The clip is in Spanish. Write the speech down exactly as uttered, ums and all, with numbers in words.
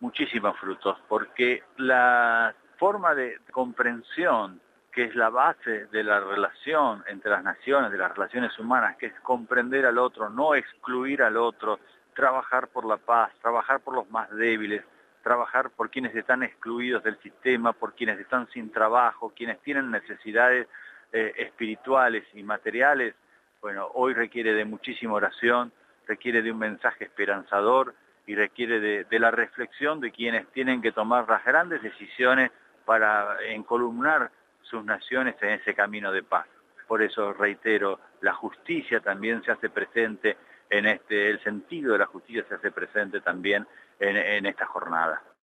muchísimos frutos, porque la forma de comprensión, que es la base de la relación entre las naciones, de las relaciones humanas, que es comprender al otro, no excluir al otro, trabajar por la paz, trabajar por los más débiles, trabajar por quienes están excluidos del sistema, por quienes están sin trabajo, quienes tienen necesidades eh, espirituales y materiales. Bueno, hoy requiere de muchísima oración, requiere de un mensaje esperanzador y requiere de, de la reflexión de quienes tienen que tomar las grandes decisiones para encolumnar sus naciones en ese camino de paz. Por eso reitero, la justicia también se hace presente en este, el sentido de la justicia se hace presente también en, en esta jornada.